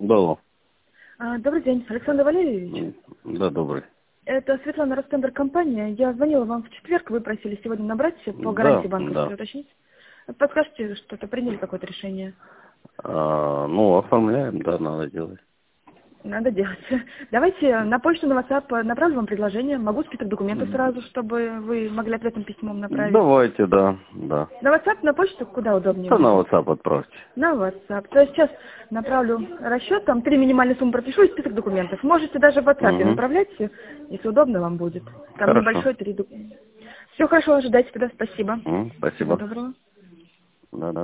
Да, Добрый день, Александр Валерьевич. да, добрый. Это Светлана Ростендер компания. Я звонила вам в четверг, вы просили сегодня набрать по Да, гарантии банковской да. уточнить. Подскажите, что-то приняли какое-то решение? Ну, оформляем, да, надо делать. Надо делать. Давайте на почту, на WhatsApp направлю вам предложение. Могу список документов сразу, чтобы вы могли ответным письмом направить. Давайте, да, да. На WhatsApp, на почту куда удобнее Да, на будет? WhatsApp отправьте. На WhatsApp. То есть сейчас направлю расчет, там 3 минимальные суммы пропишу и список документов. Можете даже в WhatsApp Угу. направлять, если удобно вам будет. Там Хорошо. небольшой 3 документа. Все хорошо, ожидайте тогда. Спасибо. Всего Спасибо. доброго. Да, да.